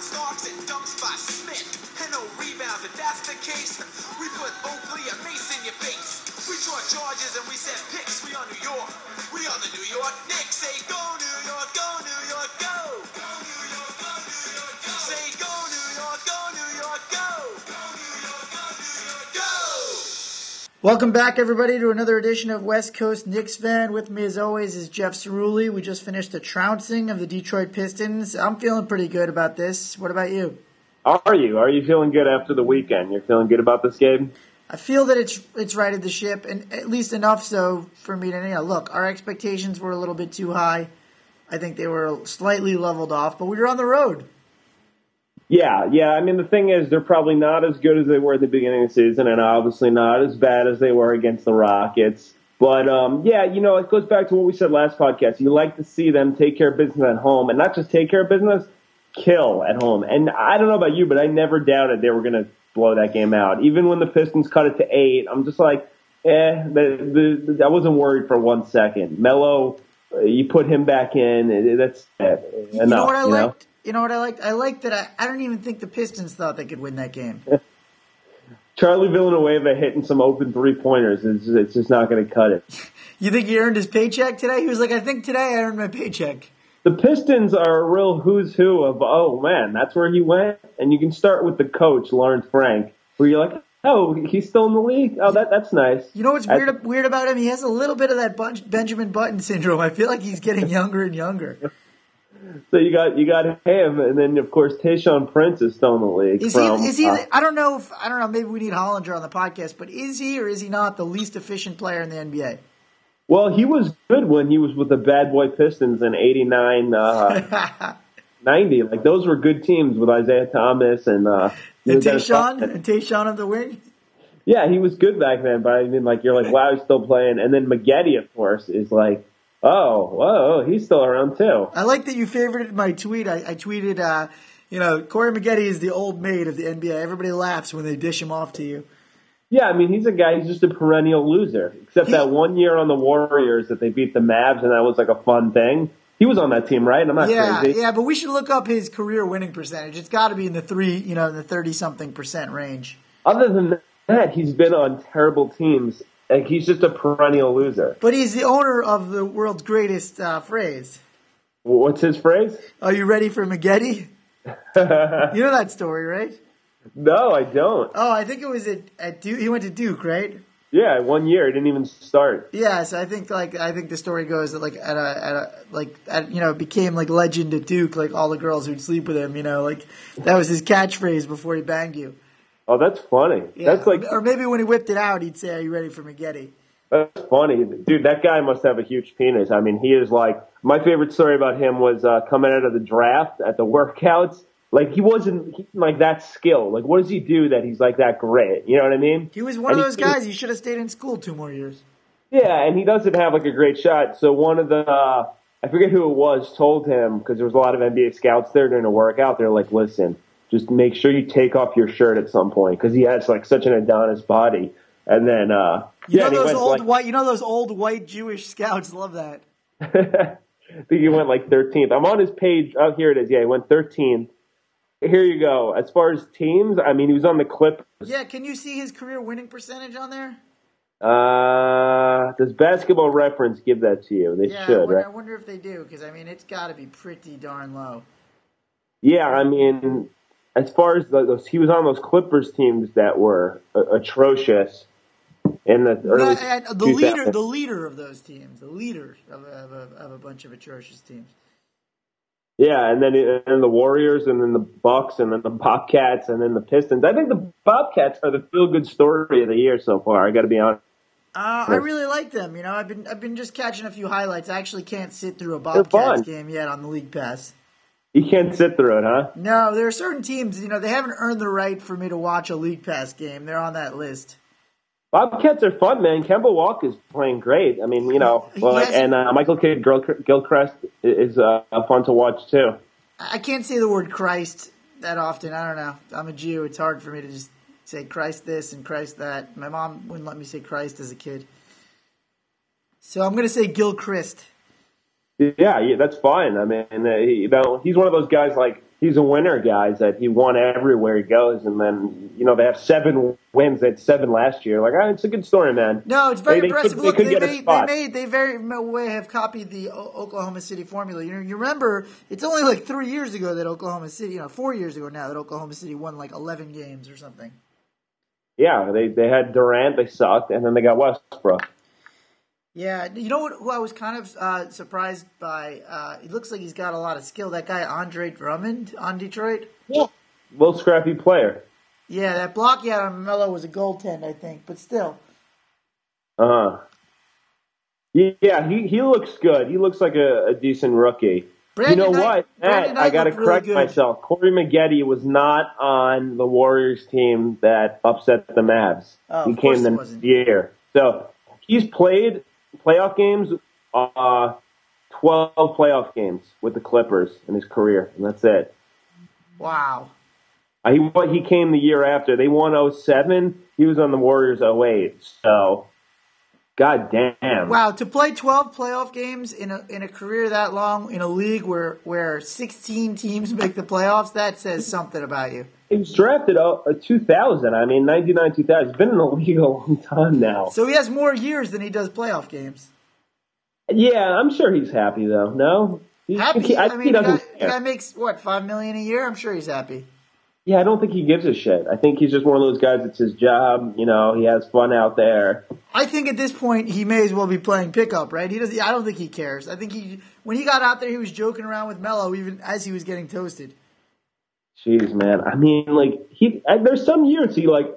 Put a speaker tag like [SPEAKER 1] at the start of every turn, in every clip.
[SPEAKER 1] Starks and dunks by Smith. And no rebounds, if that's the case, we put Oakley and Mace in your face. We draw charges and we set picks. We are New York. We are the New York Knicks. Say go New York, go New York, go. Go New York, go New York, go. Say go New York, go New York, go. Go New York, go New York, go.
[SPEAKER 2] Welcome back, everybody, to another edition of West Coast Knicks Fan. With me, as always, is Jeff Cerulli. We just finished a trouncing of the Detroit Pistons. I'm feeling pretty good about this. What about you?
[SPEAKER 3] Are you? Are you feeling good after the weekend? You're feeling good about this game?
[SPEAKER 2] I feel that it's righted the ship, and at least enough so for me to, look, our expectations were a little bit too high. I think they were slightly leveled off, but we were on the road.
[SPEAKER 3] Yeah. I mean, the thing is, they're probably not as good as they were at the beginning of the season, and obviously not as bad as they were against the Rockets. But, it goes back to what we said last podcast. You like to see them take care of business at home, and not just take care of business, kill at home. And I don't know about you, but I never doubted they were going to blow that game out. Even when the Pistons cut it to 8, I'm just like, I wasn't worried for 1 second. Melo, you put him back in, that's enough.
[SPEAKER 2] You know what I liked? You know what I liked? I liked that I don't even think the Pistons thought they could win that game.
[SPEAKER 3] Charlie Villanueva hitting some open three-pointers, it's just not going to cut it.
[SPEAKER 2] You think he earned his paycheck today? He was like, I think today I earned my paycheck.
[SPEAKER 3] The Pistons are a real who's who of, oh, man, that's where he went. And you can start with the coach, Lawrence Frank, where you're like, oh, he's still in the league? Oh, that's nice.
[SPEAKER 2] You know what's weird about him? He has a little bit of that Benjamin Button syndrome. I feel like he's getting younger and younger.
[SPEAKER 3] So you got him, and then, of course, Tayshaun Prince is still in the league.
[SPEAKER 2] Is he I don't know, maybe we need Hollinger on the podcast, but is he or is he not the least efficient player in the NBA?
[SPEAKER 3] Well, he was good when he was with the Bad Boy Pistons in 89, 90. Like, those were good teams with Isaiah Thomas and
[SPEAKER 2] Tayshaun of the wing?
[SPEAKER 3] Yeah, he was good back then, but I mean, like, you're like, wow, he's still playing. And then Maggette, of course, is like, oh, whoa, he's still around too.
[SPEAKER 2] I like that you favorited my tweet. I tweeted, Corey Maggette is the old maid of the NBA. Everybody laughs when they dish him off to you.
[SPEAKER 3] Yeah, I mean, he's he's just a perennial loser. Except that 1 year on the Warriors that they beat the Mavs, and that was like a fun thing. He was on that team, right? I'm not crazy.
[SPEAKER 2] Yeah, but we should look up his career winning percentage. It's got to be in the 30-something% range.
[SPEAKER 3] Other than that, he's been on terrible teams. Like, he's just a perennial loser.
[SPEAKER 2] But he's the owner of the world's greatest phrase.
[SPEAKER 3] What's his phrase?
[SPEAKER 2] Are you ready for Maggette? You know that story, right?
[SPEAKER 3] No, I don't.
[SPEAKER 2] Oh, I think it was at Duke. He went to Duke, right?
[SPEAKER 3] Yeah, 1 year. He didn't even start.
[SPEAKER 2] Yeah, so I think the story goes that it became like legend at Duke, like all the girls who'd sleep with him, like that was his catchphrase before he banged you.
[SPEAKER 3] Oh, that's funny.
[SPEAKER 2] Yeah.
[SPEAKER 3] That's like,
[SPEAKER 2] or maybe when he whipped it out, he'd say, "Are you ready for Maggette?"
[SPEAKER 3] That's funny, dude. That guy must have a huge penis. I mean, he is like, my favorite story about him was coming out of the draft at the workouts. Like, he wasn't like that skilled. Like, what does he do that he's like that great? You know what I mean?
[SPEAKER 2] He was one of those guys. He should have stayed in school 2 more years.
[SPEAKER 3] Yeah, and he doesn't have like a great shot. So one of the, I forget who it was, told him, because there was a lot of NBA scouts there during the workout. They're like, listen, just make sure you take off your shirt at some point, because he has like such an Adonis body. And then,
[SPEAKER 2] those old white Jewish scouts love that.
[SPEAKER 3] I think he went like 13th. I'm on his page. Oh, here it is. Yeah, he went 13th. Here you go. As far as teams, I mean, he was on the Clippers.
[SPEAKER 2] Yeah, can you see his career winning percentage on there?
[SPEAKER 3] Does Basketball Reference give that to you? They should, right?
[SPEAKER 2] I wonder if they do, because, I mean, it's got to be pretty darn low.
[SPEAKER 3] Yeah, I mean, as far as those, he was on those Clippers teams that were atrocious in the early
[SPEAKER 2] the leader of those teams, the leader of a bunch of atrocious teams.
[SPEAKER 3] Yeah, and then the Warriors, and then the Bucks, and then the Bobcats, and then the Pistons. I think the Bobcats are the feel-good story of the year so far. I got to be honest.
[SPEAKER 2] I really like them. I've been just catching a few highlights. I actually can't sit through a Bobcats game yet on the League Pass.
[SPEAKER 3] You can't sit through it, huh?
[SPEAKER 2] No, there are certain teams. They haven't earned the right for me to watch a League Pass game. They're on that list.
[SPEAKER 3] Bobcats are fun, man. Kemba Walk is playing great. I mean, Michael Kidd Gilchrist is fun to watch too.
[SPEAKER 2] I can't say the word Christ that often. I don't know. I'm a Jew. It's hard for me to just say Christ this and Christ that. My mom wouldn't let me say Christ as a kid. So I'm going to say Gilchrist.
[SPEAKER 3] Yeah, that's fine. I mean, he's one of those guys like he's a winner, guys. That he won everywhere he goes, and then they have 7 wins. They had 7 last year. Like, it's a good story, man.
[SPEAKER 2] No, it's very impressive. Look,
[SPEAKER 3] they
[SPEAKER 2] very way have copied the Oklahoma City formula. You remember it's only like 3 years ago that Oklahoma City, 4 years ago now that Oklahoma City won like 11 games or something.
[SPEAKER 3] Yeah, they had Durant, they sucked, and then they got Westbrook.
[SPEAKER 2] Yeah, you know who I was kind of surprised by? It looks like he's got a lot of skill. That guy Andre Drummond on Detroit.
[SPEAKER 3] Yeah, little scrappy player.
[SPEAKER 2] Yeah, that block he had on Melo was a goaltend, I think, but still.
[SPEAKER 3] Yeah, he looks good. He looks like a decent rookie.
[SPEAKER 2] Brandon Knight,
[SPEAKER 3] Matt, I got to correct myself. Corey Maggette was not on the Warriors team that upset the Mavs.
[SPEAKER 2] Oh,
[SPEAKER 3] he came the next year. So he's played playoff games, 12 playoff games with the Clippers in his career, and that's it.
[SPEAKER 2] Wow.
[SPEAKER 3] He came the year after. They won 07. He was on the Warriors 08. So, god damn.
[SPEAKER 2] Wow, to play 12 playoff games in a career that long in a league where 16 teams make the playoffs, that says something about you.
[SPEAKER 3] He was drafted 2000. I mean, 99, 2000. He's been in the league a long time now.
[SPEAKER 2] So he has more years than he does playoff games.
[SPEAKER 3] Yeah, I'm sure he's happy, though. No?
[SPEAKER 2] Happy? I mean, the guy makes, $5 million a year? I'm sure he's happy.
[SPEAKER 3] Yeah, I don't think he gives a shit. I think he's just one of those guys, it's his job. He has fun out there.
[SPEAKER 2] I think at this point, he may as well be playing pickup, right? I don't think he cares. I think when he got out there, he was joking around with Melo even as he was getting toasted.
[SPEAKER 3] Jeez, man. I mean, there's some years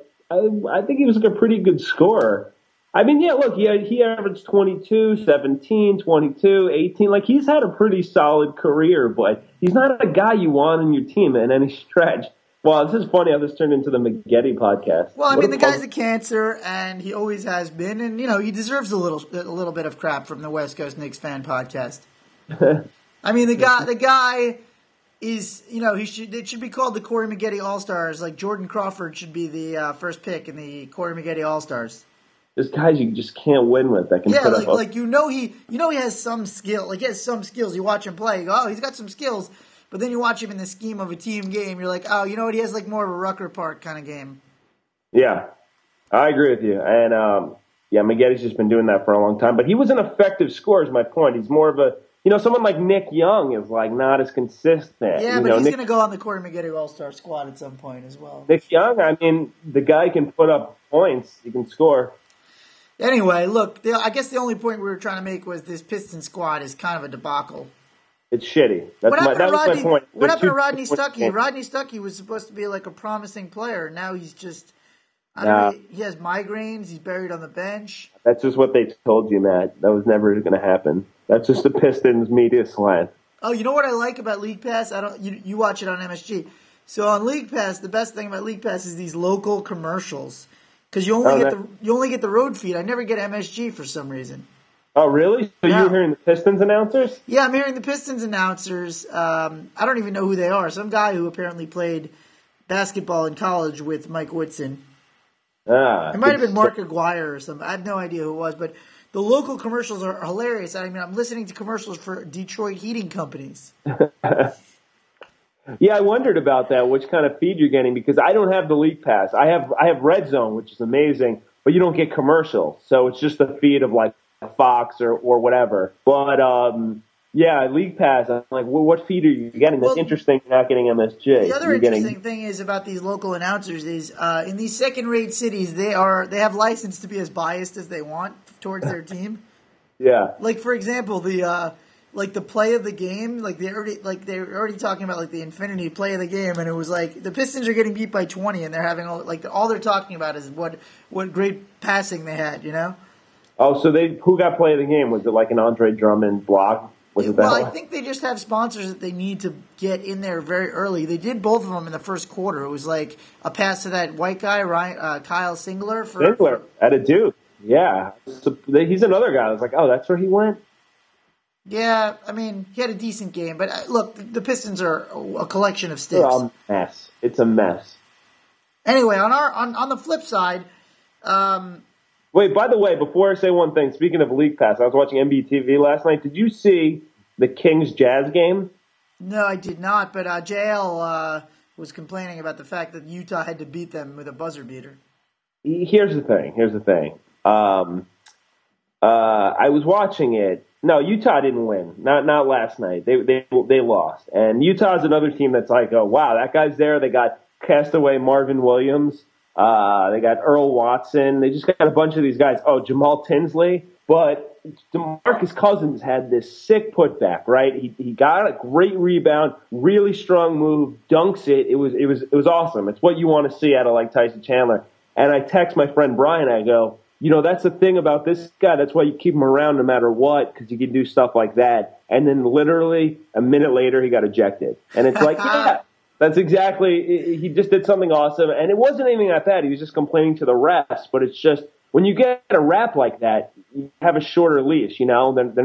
[SPEAKER 3] I think he was a pretty good scorer. I mean, yeah, look, he averaged 22, 17, 22, 18. He's had a pretty solid career, but he's not a guy you want on your team in any stretch. Well, this is funny how this turned into the Maggette podcast.
[SPEAKER 2] Well, I mean, the guy's a cancer, and he always has been, and he deserves a little bit of crap from the West Coast Knicks fan podcast. I mean, the guy is, it should be called the Corey Maggette All-Stars. Like Jordan Crawford should be the first pick in the Corey Maggette All-Stars.
[SPEAKER 3] There's guys you just can't win with that can put up.
[SPEAKER 2] He has some skill. He has some skills. You watch him play, you go, oh, he's got some skills. But then you watch him in the scheme of a team game, you're like, oh, you know what? He has more of a Rucker Park kind of game. Yeah,
[SPEAKER 3] I agree with you. And, Maggette's just been doing that for a long time. But he was an effective scorer is my point. He's more of a, someone like Nick Young is not as consistent.
[SPEAKER 2] Yeah, but he's going to go on the Corey Maggette All-Star squad at some point as well.
[SPEAKER 3] Nick Young, I mean, the guy can put up points. He can score.
[SPEAKER 2] Anyway, look, I guess the only point we were trying to make was this Pistons squad is kind of a debacle.
[SPEAKER 3] It's shitty. That was my point.
[SPEAKER 2] What happened to Rodney Stuckey? Rodney Stuckey was supposed to be a promising player. Now he's just, he has migraines. He's buried on the bench.
[SPEAKER 3] That's just what they told you, Matt. That was never going to happen. That's just the Pistons media slant.
[SPEAKER 2] Oh, you know what I like about League Pass? You watch it on MSG. So on League Pass, the best thing about League Pass is these local commercials. Because you only get the road feed. I never get MSG for some reason.
[SPEAKER 3] Oh, really? So you're hearing the Pistons announcers?
[SPEAKER 2] Yeah, I'm hearing the Pistons announcers. I don't even know who they are. Some guy who apparently played basketball in college with Mike Woodson. It might have been Mark Aguirre or something. I have no idea who it was. But the local commercials are hilarious. I mean, I'm listening to commercials for Detroit heating companies.
[SPEAKER 3] Yeah, I wondered about that, which kind of feed you're getting, because I don't have the League Pass. I have Red Zone, which is amazing, but you don't get commercials. So it's just a feed of Fox or whatever. But League Pass, I'm like, well, what feed are you getting? That's interesting. You're not getting MSG.
[SPEAKER 2] The other interesting thing is about these local announcers is in these second-rate cities, they have license to be as biased as they want towards their team.
[SPEAKER 3] Yeah.
[SPEAKER 2] For example, the play of the game, they're already talking about the Infinity play of the game, and it was the Pistons are getting beat by 20, and they're having all they're talking about is what great passing they had,
[SPEAKER 3] Oh, so who got play of the game? Was it an Andre Drummond block?
[SPEAKER 2] I think they just have sponsors that they need to get in there very early. They did both of them in the first quarter. It was a pass to that white guy, Kyle Singler.
[SPEAKER 3] Singler at a Duke. Yeah. So he's another guy. I was like, oh, that's where he went?
[SPEAKER 2] Yeah, I mean, he had a decent game. But look, the Pistons are a collection of sticks.
[SPEAKER 3] They're a mess. It's a mess.
[SPEAKER 2] Anyway, on the flip side...
[SPEAKER 3] Wait, by the way, before I say one thing, speaking of League Pass, I was watching NBTV last night. Did you see the Kings-Jazz game?
[SPEAKER 2] No, I did not. But JL was complaining about the fact that Utah had to beat them with a buzzer beater.
[SPEAKER 3] Here's the thing. I was watching it. No, Utah didn't win. Not last night. They lost. And Utah's another team that's like, oh wow, that guy's there. They got castaway Marvin Williams. They got Earl Watson. They just got a bunch of these guys. Oh, Jamal Tinsley. But DeMarcus Cousins had this sick putback, right? He got a great rebound, really strong move, dunks it. It was awesome. It's what you want to see out of like Tyson Chandler. And I text my friend Brian. I go, that's the thing about this guy. That's why you keep him around no matter what, because he can do stuff like that. And then literally a minute later, he got ejected. And it's like, yeah, that's exactly. He just did something awesome, and it wasn't anything like that. He was just complaining to the refs. But it's just when you get a rap like that, you have a shorter leash. They're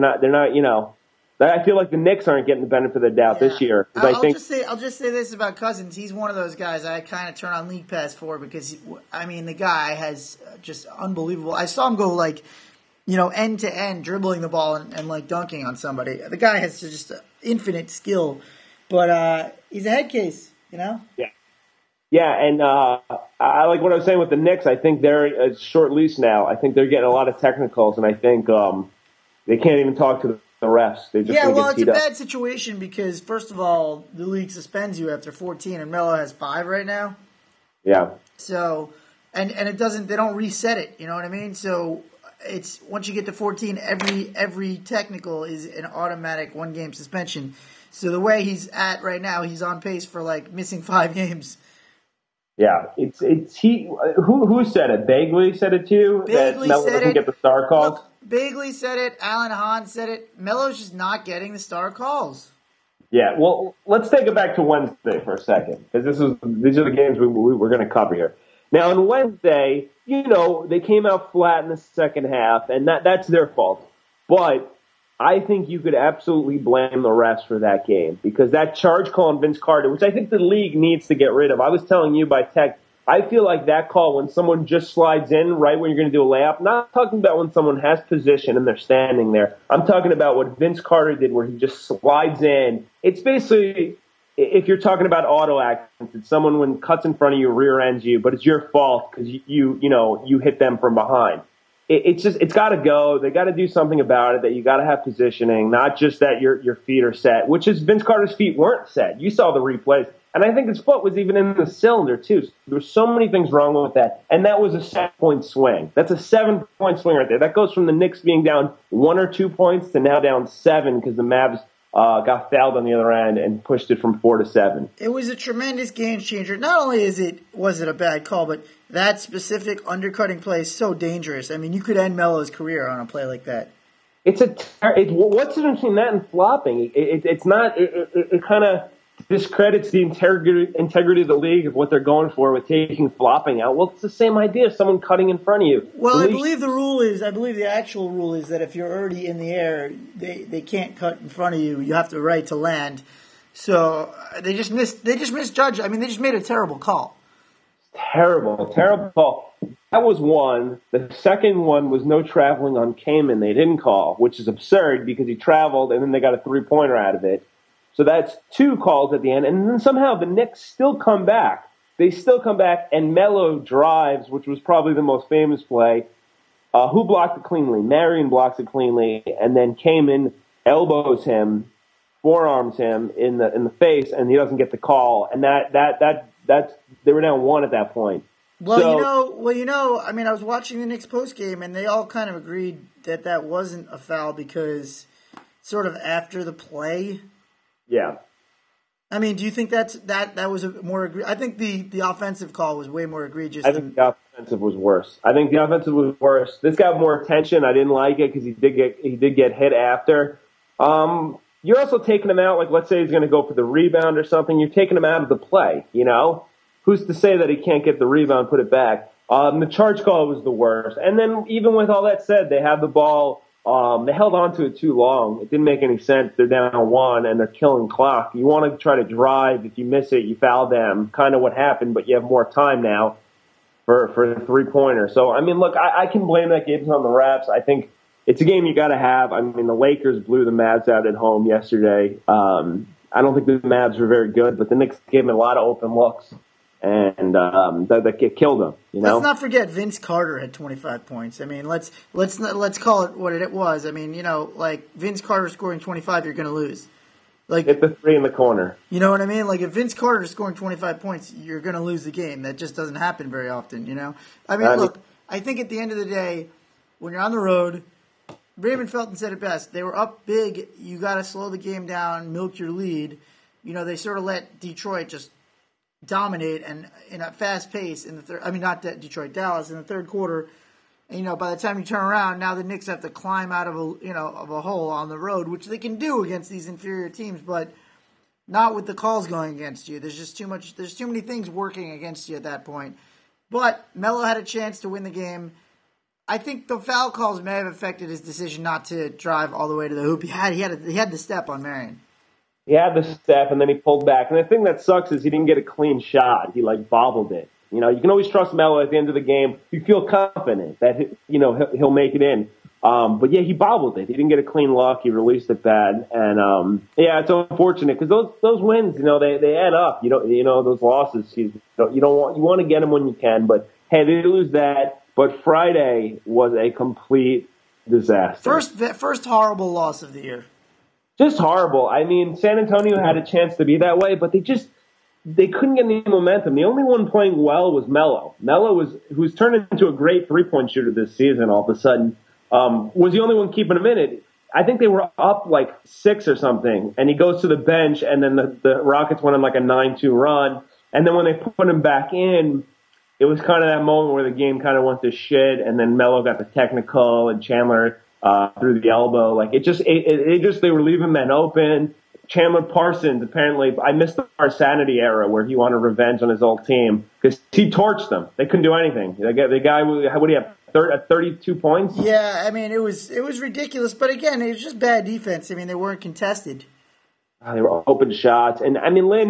[SPEAKER 3] not. I feel like the Knicks aren't getting the benefit of the doubt this year.
[SPEAKER 2] I'll just say this about Cousins. He's one of those guys I kind of turn on League Pass for because, the guy has just unbelievable. I saw him go end to end, dribbling the ball and dunking on somebody. The guy has just infinite skill, but he's a head case, Yeah.
[SPEAKER 3] Yeah, and I like what I was saying with the Knicks. I think they're a short leash now. I think they're getting a lot of technicals, and I think they can't even talk to the refs. They just
[SPEAKER 2] it's a bad situation because, first of all, the league suspends you after 14, and Melo has 5 right now.
[SPEAKER 3] Yeah.
[SPEAKER 2] So, and it doesn't. They don't reset it. You know what I mean? So it's once you get to 14, every technical is an automatic 1-game suspension. So the way he's at right now, he's on pace for missing 5 games.
[SPEAKER 3] Yeah, it's he. Who said it? Bagley said it too.
[SPEAKER 2] Bagley
[SPEAKER 3] that Melo
[SPEAKER 2] said
[SPEAKER 3] doesn't
[SPEAKER 2] it.
[SPEAKER 3] get the star calls.
[SPEAKER 2] Look, Bagley said it. Alan Hahn said it. Melo's just not getting the star calls.
[SPEAKER 3] Yeah, well, let's take it back to Wednesday for a second because these are the games we're going to cover here. Now, on Wednesday, they came out flat in the second half, and that's their fault. But I think you could absolutely blame the refs for that game because that charge call on Vince Carter, which I think the league needs to get rid of. I was telling you by text, I feel like that call when someone just slides in right when you're going to do a layup, not talking about when someone has position and they're standing there. I'm talking about what Vince Carter did where he just slides in. It's basically, if you're talking about auto accidents, it's someone when cuts in front of you, rear ends you, but it's your fault because you hit them from behind. It's got to go. They got to do something about it. That you got to have positioning, not just that your feet are set. Which is Vince Carter's feet weren't set. You saw the replays, and I think his foot was even in the cylinder too. So there were so many things wrong with that, and that was a 7-point swing. That's a 7-point swing right there. That goes from the Knicks being down 1 or 2 points to now down 7 because the Mavs got fouled on the other end and pushed it from 4 to 7.
[SPEAKER 2] It was a tremendous game changer. Not only was it a bad call, but that specific undercutting play is so dangerous. I mean, you could end Melo's career on a play like that.
[SPEAKER 3] What's the difference between that and flopping? It's not. It kind of discredits the integrity of the league of what they're going for with taking flopping out. Well, it's the same idea. Someone cutting in front of you.
[SPEAKER 2] Well, I believe the actual rule is that if you're already in the air, they can't cut in front of you. You have the right to land. So they just misjudged. I mean, they just made a terrible call. Terrible
[SPEAKER 3] call. That was one. The second one was no traveling on Kaman. They didn't call, which is absurd because he traveled and then they got a 3-pointer out of it. So that's 2 calls at the end. And then somehow the Knicks still come back. They still come back and Melo drives, which was probably the most famous play. Who blocked it cleanly? Marion blocks it cleanly. And then Kaman elbows him, forearms him in the face, and he doesn't get the call. And that's they were down 1 at that point.
[SPEAKER 2] Well, I mean, I was watching the Knicks postgame, and they all kind of agreed that wasn't a foul because sort of after the play.
[SPEAKER 3] Yeah.
[SPEAKER 2] I mean, do you think that was a more I think the offensive call was way more egregious.
[SPEAKER 3] I think the offensive was worse. This got more attention. I didn't like it because he did get hit after. You're also taking him out, like let's say he's going to go for the rebound or something. You're taking him out of the play, Who's to say that he can't get the rebound, put it back? The charge call was the worst. And then even with all that said, they had the ball. They held on to it too long. It didn't make any sense. They're down 1 and they're killing clock. You want to try to drive. If you miss it, you foul them. Kind of what happened, but you have more time now for the 3-pointer. So, I mean, look, I can blame that game on the refs. I think it's a game you got to have. I mean, the Lakers blew the Mavs out at home yesterday. I don't think the Mavs were very good, but the Knicks gave him a lot of open looks, and that killed him.
[SPEAKER 2] Let's not forget Vince Carter had 25 points. I mean, let's call it what it was. I mean, like Vince Carter scoring 25, you're going to lose. Like
[SPEAKER 3] hit the three in the corner.
[SPEAKER 2] You know what I mean? Like if Vince Carter is scoring 25 points, you're going to lose the game. That just doesn't happen very often. I mean, look, I think at the end of the day, when you're on the road, Raymond Felton said it best. They were up big. You got to slow the game down, milk your lead. They sort of let Detroit just dominate and in a fast pace in the third. I mean, not Detroit, Dallas in the third quarter. And, by the time you turn around, now the Knicks have to climb out of a hole on the road, which they can do against these inferior teams, but not with the calls going against you. There's just too much. There's too many things working against you at that point. But Melo had a chance to win the game. I think the foul calls may have affected his decision not to drive all the way to the hoop. He had the step on Marion.
[SPEAKER 3] He had the step, and then he pulled back. And the thing that sucks is he didn't get a clean shot. He bobbled it. You can always trust Melo at the end of the game. You feel confident that he'll make it in. But yeah, he bobbled it. He didn't get a clean look. He released it bad, and yeah, it's unfortunate because those wins, they add up. Those losses. You want to get them when you can, but hey, they lose that. But Friday was a complete disaster.
[SPEAKER 2] First horrible loss of the year.
[SPEAKER 3] Just horrible. I mean, San Antonio had a chance to be that way, but they couldn't get any momentum. The only one playing well was Melo. Melo who's turned into a great three-point shooter this season all of a sudden, was the only one keeping him in it. I think they were up like 6 or something, and he goes to the bench, and then the Rockets went on like a 9-2 run. And then when they put him back in, it was kind of that moment where the game kind of went to shit, and then Melo got the technical, and Chandler through the elbow. Like they were leaving men open. Chandler Parsons, apparently, I missed the Parsanity era where he wanted revenge on his old team because he torched them. They couldn't do anything. The guy, what do you have, 32 points?
[SPEAKER 2] Yeah, I mean, it was ridiculous. But again, it was just bad defense. I mean, they weren't contested.
[SPEAKER 3] They were open shots. And, I mean,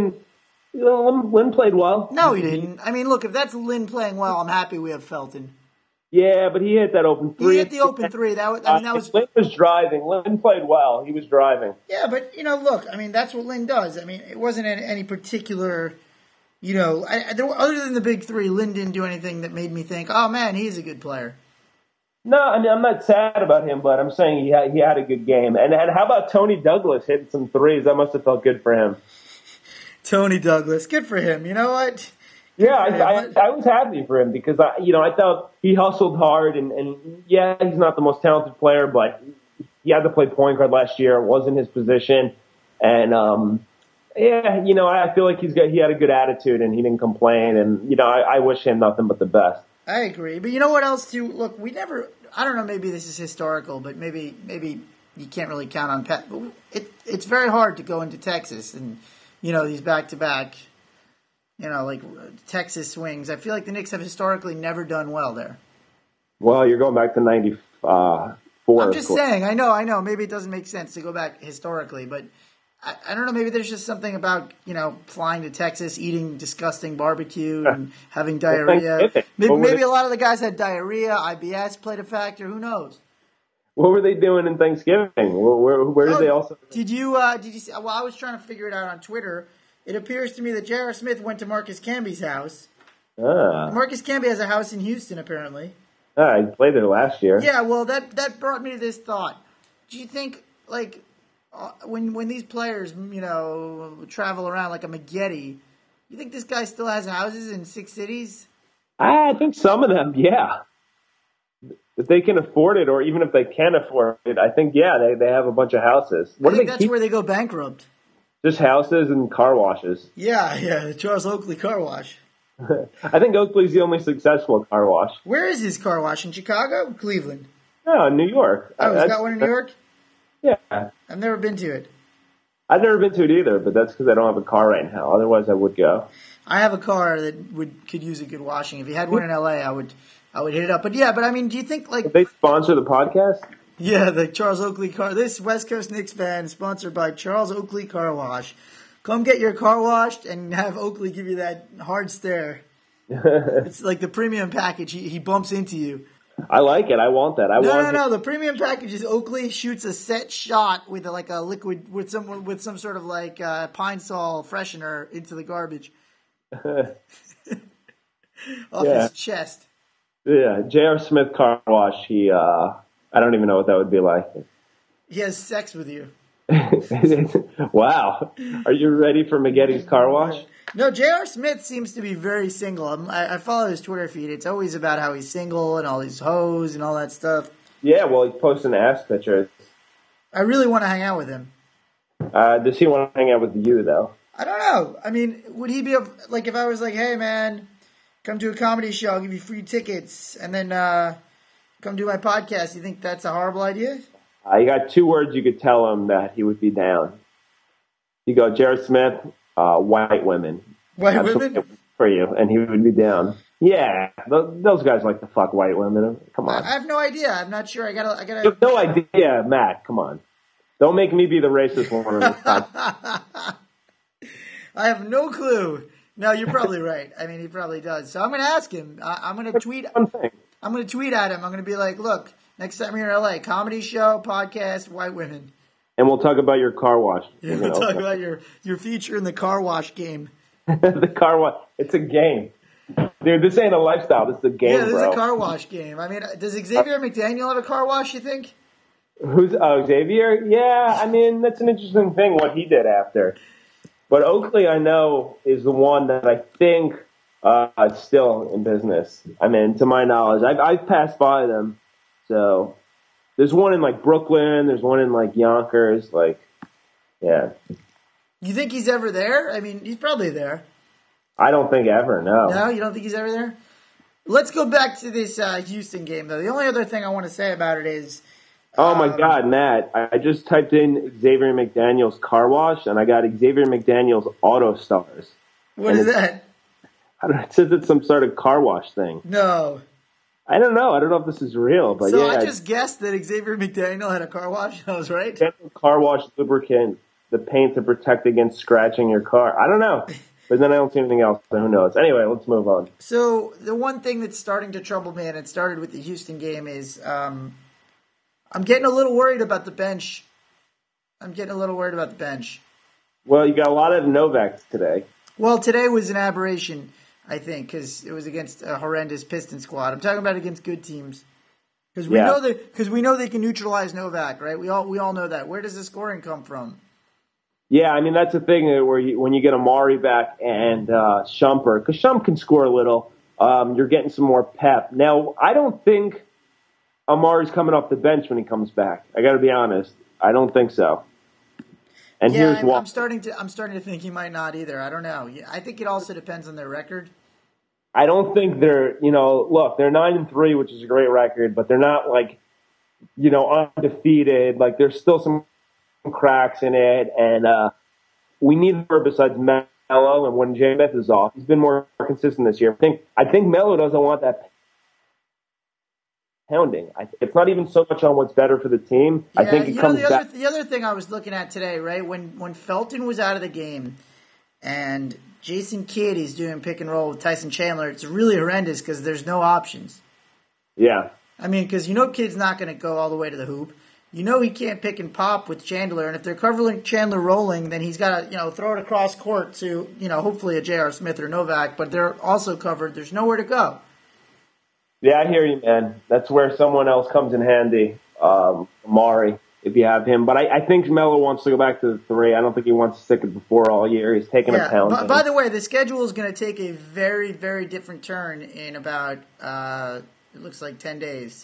[SPEAKER 3] Lynn played well.
[SPEAKER 2] No, he didn't. I mean, look, if that's Lynn playing well, I'm happy we have Felton.
[SPEAKER 3] Yeah, but he hit that open three.
[SPEAKER 2] He hit the open three. That was.
[SPEAKER 3] Lynn was driving. Lynn played well. He was driving.
[SPEAKER 2] Yeah, but look. I mean, that's what Lynn does. I mean, it wasn't any particular. Other than the big three, Lynn didn't do anything that made me think, "Oh man, he's a good player."
[SPEAKER 3] No, I mean I'm not sad about him, but I'm saying he had a good game. And how about Tony Douglas hitting some threes? That must have felt good for him.
[SPEAKER 2] Tony Douglas, good for him. You know what?
[SPEAKER 3] Yeah, I was happy for him because I thought he hustled hard and yeah, he's not the most talented player, but he had to play point guard last year. It wasn't his position, and I feel like he had a good attitude and he didn't complain, and I wish him nothing but the best.
[SPEAKER 2] I agree, but you know what else too? Look, I don't know. Maybe this is historical, but maybe you can't really count on Pat. But it's very hard to go into Texas and these back to back. Like Texas swings. I feel like the Knicks have historically never done well there. Well,
[SPEAKER 3] you're going back to 94.
[SPEAKER 2] I'm just saying. I know. Maybe it doesn't make sense to go back historically, but I don't know. Maybe there's just something about, flying to Texas, eating disgusting barbecue and having diarrhea. Maybe a lot of the guys had diarrhea. IBS played a factor. Who knows?
[SPEAKER 3] What were they doing in Thanksgiving? Where did they also?
[SPEAKER 2] Did you see? Well, I was trying to figure it out on Twitter. It appears to me that J.R. Smith went to Marcus Camby's house. Marcus Camby has a house in Houston, apparently.
[SPEAKER 3] He played there last year.
[SPEAKER 2] Yeah, well, that brought me to this thought. Do you think, like, when these players, travel around like a McGetty, you think this guy still has houses in 6 cities?
[SPEAKER 3] I think some of them, yeah. If they can afford it, or even if they can't afford it, I think, yeah, they have a bunch of houses.
[SPEAKER 2] I think that's where they go bankrupt.
[SPEAKER 3] Just houses and car washes.
[SPEAKER 2] Yeah, the Charles Oakley car wash.
[SPEAKER 3] I think Oakley's the only successful car wash.
[SPEAKER 2] Where is his car wash? In Chicago? Cleveland?
[SPEAKER 3] No, in New York.
[SPEAKER 2] Oh, he's got one in New York?
[SPEAKER 3] Yeah.
[SPEAKER 2] I've never been to it.
[SPEAKER 3] I've never been to it either, but that's because I don't have a car right now. Otherwise, I would go.
[SPEAKER 2] I have a car that could use a good washing. If you had one in L.A., I would hit it up. But yeah, I mean, do you think like...
[SPEAKER 3] Did they sponsor the podcast?
[SPEAKER 2] Yeah, the Charles Oakley car. This West Coast Knicks fan is sponsored by Charles Oakley Car Wash. Come get your car washed and have Oakley give you that hard stare. It's like the premium package. He bumps into you.
[SPEAKER 3] I like it. I want that.
[SPEAKER 2] No. The premium package is Oakley shoots a set shot with like a liquid with some sort of like Pine Sol freshener into the garbage off his chest.
[SPEAKER 3] Yeah, J.R. Smith car wash. I don't even know what that would be like.
[SPEAKER 2] He has sex with you.
[SPEAKER 3] Wow. Are you ready for Maggetti's car wash?
[SPEAKER 2] No, J.R. Smith seems to be very single. I follow his Twitter feed. It's always about how he's single and all these hoes and all that stuff.
[SPEAKER 3] Yeah, well, he's posting ass pictures.
[SPEAKER 2] I really want to hang out with him.
[SPEAKER 3] Does he want to hang out with you, though?
[SPEAKER 2] I don't know. I mean, would he be, like, if I was like, hey, man, come to a comedy show, I'll give you free tickets, and then come do my podcast, you think that's a horrible idea?
[SPEAKER 3] You got 2 words you could tell him that he would be down. You go, Jared Smith, white women.
[SPEAKER 2] White women?
[SPEAKER 3] For you, and he would be down. Yeah, those guys like to fuck white women. Come on.
[SPEAKER 2] I have no idea. I'm not sure. I gotta.
[SPEAKER 3] You have no idea, Matt. Come on. Don't make me be the racist one on this podcast.
[SPEAKER 2] I have no clue. No, you're probably right. I mean, he probably does. So I'm going to ask him. I'm going to tweet. I'm going to tweet at him. I'm going to be like, look, next time you're in LA, comedy show, podcast, white women.
[SPEAKER 3] And we'll talk about your car wash.
[SPEAKER 2] Yeah, we'll talk about your feature in the car wash game.
[SPEAKER 3] The car wash. It's a game. Dude, this ain't a lifestyle. This is a game,
[SPEAKER 2] Yeah, this
[SPEAKER 3] bro.
[SPEAKER 2] is a car wash game. I mean, does Xavier McDaniel have a car wash, you think?
[SPEAKER 3] Who's Xavier? Yeah, I mean, that's an interesting thing, what he did after. But Oakley, I know, is the one that I think is still in business. I mean, to my knowledge. I've passed by them. So there's one in, like, Brooklyn. There's one in, like, Yonkers. Like, yeah.
[SPEAKER 2] You think he's ever there? I mean, he's probably there.
[SPEAKER 3] I don't think ever, no.
[SPEAKER 2] No, you don't think he's ever there? Let's go back to this Houston game, though. The only other thing I want to say about it is...
[SPEAKER 3] Oh, my God, Matt. I just typed in Xavier McDaniel's car wash, and I got Xavier McDaniel's Auto Stars.
[SPEAKER 2] What is that?
[SPEAKER 3] I don't know. It says it's some sort of car wash thing.
[SPEAKER 2] No.
[SPEAKER 3] I don't know. I don't know if this is real, but
[SPEAKER 2] so
[SPEAKER 3] yeah.
[SPEAKER 2] I just guessed that Xavier McDaniel had a car wash. I was right.
[SPEAKER 3] Car wash lubricant, the paint to protect against scratching your car. I don't know. But then I don't see anything else, so who knows. Anyway, let's move on.
[SPEAKER 2] So the one thing that's starting to trouble me, and it started with the Houston game, is I'm getting a little worried about the bench.
[SPEAKER 3] Well, you got a lot of Novaks today.
[SPEAKER 2] Well, today was an aberration, I think, because it was against a horrendous Piston squad. I'm talking about against good teams. Because we know they can neutralize Novak, right? We all know that. Where does the scoring come from?
[SPEAKER 3] Yeah, I mean, that's the thing where when you get Amari back and Shumpert, because Shump can score a little, you're getting some more pep. Now, I don't think Amari's coming off the bench when he comes back. I got to be honest. I don't think so. And here's why.
[SPEAKER 2] I'm starting to think he might not either. I don't know. I think it also depends on their record.
[SPEAKER 3] I don't think they're, look, they're 9-3, which is a great record, but they're not like, undefeated. Like there's still some cracks in it, and we need more besides Melo. And when J. Smith is off, he's been more consistent this year. I think Melo doesn't want that pounding. It's not even so much on what's better for the team.
[SPEAKER 2] Yeah,
[SPEAKER 3] I think it comes back.
[SPEAKER 2] The other thing I was looking at today, right, when Felton was out of the game, and Jason Kidd is doing pick and roll with Tyson Chandler, it's really horrendous because there's no options.
[SPEAKER 3] Yeah.
[SPEAKER 2] I mean, because Kidd's not going to go all the way to the hoop. He can't pick and pop with Chandler, and if they're covering Chandler rolling, then he's got to, throw it across court to, hopefully a J.R. Smith or Novak, but they're also covered. There's nowhere to go.
[SPEAKER 3] Yeah, I hear you, man. That's where someone else comes in handy, Amari, if you have him. But I think Melo wants to go back to the 3. I don't think he wants to stick it before all year. He's taking a pound.
[SPEAKER 2] By the way, the schedule is going to take a very, very different turn in about, it looks like 10 days.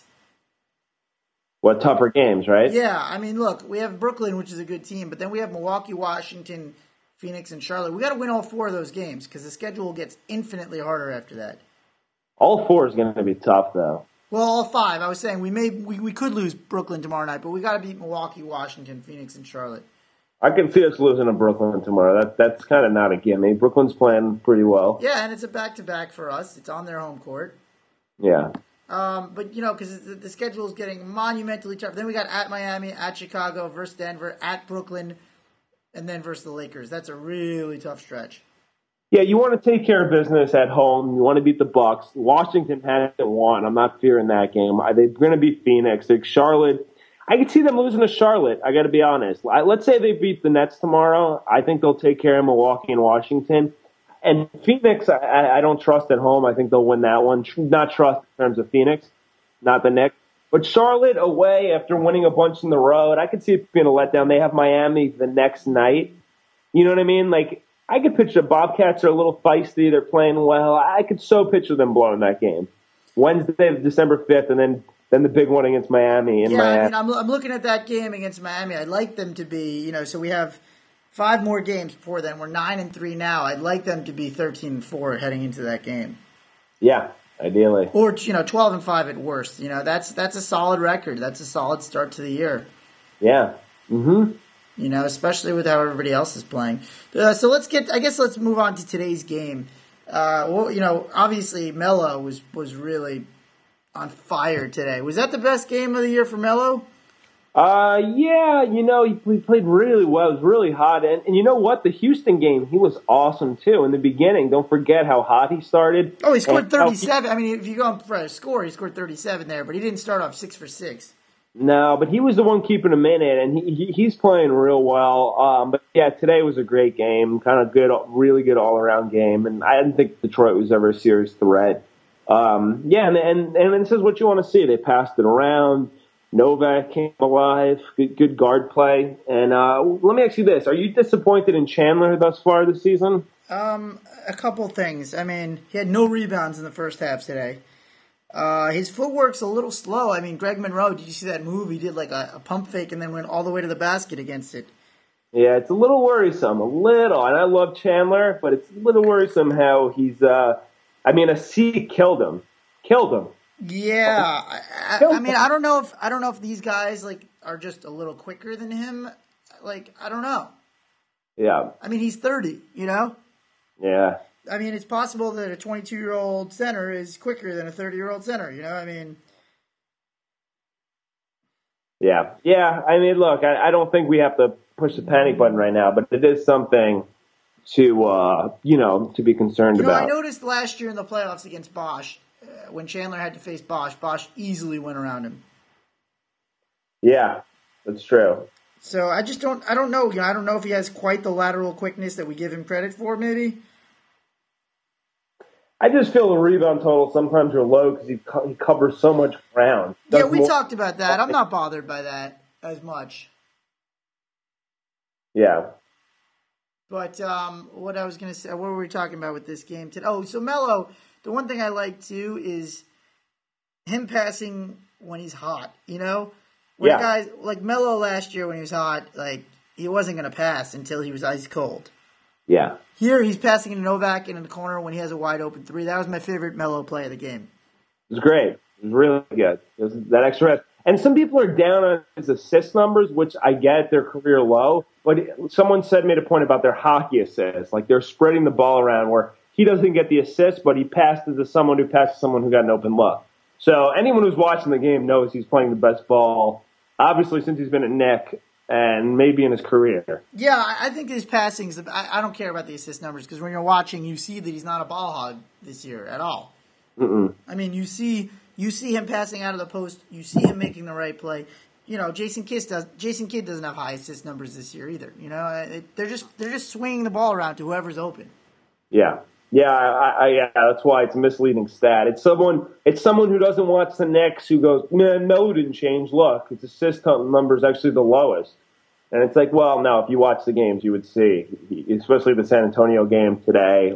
[SPEAKER 3] What, tougher games, right?
[SPEAKER 2] Yeah, I mean, look, we have Brooklyn, which is a good team, but then we have Milwaukee, Washington, Phoenix, and Charlotte. We got to win all 4 of those games because the schedule gets infinitely harder after that.
[SPEAKER 3] All 4 is going to be tough, though.
[SPEAKER 2] Well, all 5. I was saying we could lose Brooklyn tomorrow night, but we got to beat Milwaukee, Washington, Phoenix, and Charlotte.
[SPEAKER 3] I can see us losing to Brooklyn tomorrow. That's kind of not a gimme. Brooklyn's playing pretty well.
[SPEAKER 2] Yeah, and it's a back-to-back for us. It's on their home court.
[SPEAKER 3] Yeah.
[SPEAKER 2] But, because the schedule is getting monumentally tough. Then we got at Miami, at Chicago, versus Denver, at Brooklyn, and then versus the Lakers. That's a really tough stretch.
[SPEAKER 3] Yeah, you want to take care of business at home. You want to beat the Bucks. Washington hasn't won. I'm not fearing that game. They're going to beat Phoenix. Charlotte, I could see them losing to Charlotte. I got to be honest. Let's say they beat the Nets tomorrow. I think they'll take care of Milwaukee and Washington. And Phoenix, I don't trust at home. I think they'll win that one. Not trust in terms of Phoenix, not the Knicks. But Charlotte away after winning a bunch in the road, I could see it being a letdown. They have Miami the next night. You know what I mean? Like, I could picture the Bobcats are a little feisty. They're playing well. I could so picture them blowing that game. Wednesday, December 5th, and then the big one against Miami.
[SPEAKER 2] I mean, I'm looking at that game against Miami. I'd like them to be, so we have 5 more games before then. We're 9-3 now. I'd like them to be 13-4 heading into that game.
[SPEAKER 3] Yeah, ideally.
[SPEAKER 2] Or 12-5 at worst. That's a solid record. That's a solid start to the year.
[SPEAKER 3] Yeah. Mm-hmm.
[SPEAKER 2] Especially with how everybody else is playing. So let's move on to today's game. Obviously Melo was really on fire today. Was that the best game of the year for Melo?
[SPEAKER 3] Yeah, he played really well. It was really hot. And you know what? The Houston game, he was awesome too in the beginning. Don't forget how hot he started.
[SPEAKER 2] Oh, he scored 37. I mean, if you go for a score, he scored 37 there, but he didn't start off 6 for 6.
[SPEAKER 3] No, but he was the one keeping him in it, and he's playing real well. But yeah, today was a great game, kind of good, really good all-around game, and I didn't think Detroit was ever a serious threat. And this is what you want to see. They passed it around. Novak came alive. Good guard play. And let me ask you this: are you disappointed in Chandler thus far this season?
[SPEAKER 2] A couple things. I mean, he had no rebounds in the first half today. His footwork's a little slow. I mean, Greg Monroe, did you see that move? He did like a pump fake and then went all the way to the basket against it.
[SPEAKER 3] Yeah, it's a little worrisome. A little. And I love Chandler, but it's a little worrisome how he's, a C killed him.
[SPEAKER 2] Yeah. I mean, I don't know if these guys are just a little quicker than him. I don't know.
[SPEAKER 3] Yeah.
[SPEAKER 2] I mean, he's 30,
[SPEAKER 3] Yeah.
[SPEAKER 2] I mean, it's possible that a 22-year-old center is quicker than a 30-year-old center, I mean.
[SPEAKER 3] Yeah. I mean, look, I don't think we have to push the panic button right now, but it is something to be concerned about.
[SPEAKER 2] I noticed last year in the playoffs against Bosch, when Chandler had to face Bosch easily went around him.
[SPEAKER 3] Yeah, that's true.
[SPEAKER 2] So I don't know. I don't know if he has quite the lateral quickness that we give him credit for, maybe.
[SPEAKER 3] I just feel the rebound total sometimes are low because he covers so much ground.
[SPEAKER 2] Yeah, we talked about that. I'm not bothered by that as much.
[SPEAKER 3] Yeah.
[SPEAKER 2] But what I was going to say, what were we talking about with this game today? Oh, so Melo, the one thing I like too is him passing when he's hot, Guys, like Melo last year when he was hot, he wasn't going to pass until he was ice cold.
[SPEAKER 3] Yeah.
[SPEAKER 2] Here, he's passing to Novak in the corner when he has a wide open 3. That was my favorite Melo play of the game.
[SPEAKER 3] It was great. It was really good. It was that extra rest. And some people are down on his assist numbers, which I get, their career low. But someone made a point about their hockey assists. They're spreading the ball around where he doesn't get the assist, but he passed it to someone who passed to someone who got an open look. So anyone who's watching the game knows he's playing the best ball, obviously, since he's been at Nick. And maybe in his career.
[SPEAKER 2] Yeah, I think his passings, I don't care about the assist numbers because when you're watching, you see that he's not a ball hog this year at all.
[SPEAKER 3] Mm-mm.
[SPEAKER 2] I mean, you see him passing out of the post. You see him making the right play. Jason Kidd doesn't have high assist numbers this year either. They're just swinging the ball around to whoever's open.
[SPEAKER 3] Yeah. Yeah, that's why it's a misleading stat. It's someone who doesn't watch the Knicks who goes, man, Melo didn't change. Look, his assist number is actually the lowest. And it's well, no, if you watch the games, you would see, especially the San Antonio game today,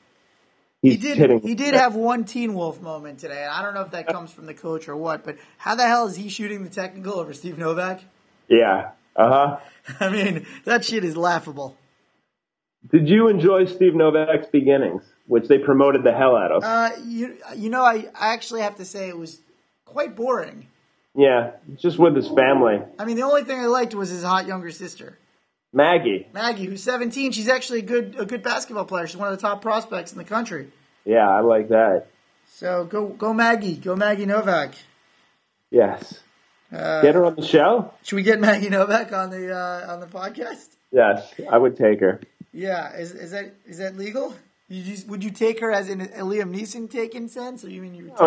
[SPEAKER 3] he's hitting.
[SPEAKER 2] He did have one Teen Wolf moment today. I don't know if that comes from the coach or what, but how the hell is he shooting the technical over Steve Novak?
[SPEAKER 3] Yeah. Uh-huh.
[SPEAKER 2] I mean, that shit is laughable.
[SPEAKER 3] Did you enjoy Steve Novak's beginnings, which they promoted the hell out of?
[SPEAKER 2] I actually have to say it was quite boring.
[SPEAKER 3] Yeah, just with his family.
[SPEAKER 2] I mean, the only thing I liked was his hot younger sister.
[SPEAKER 3] Maggie,
[SPEAKER 2] who's 17. She's actually a good basketball player. She's one of the top prospects in the country.
[SPEAKER 3] Yeah, I like that.
[SPEAKER 2] So go Maggie. Go Maggie Novak.
[SPEAKER 3] Yes. Get her on the show?
[SPEAKER 2] Should we get Maggie Novak on the podcast?
[SPEAKER 3] Yes, I would take her.
[SPEAKER 2] Yeah, is that legal? Would you take her as in a Liam Neeson taken sense, or you mean you?
[SPEAKER 3] Oh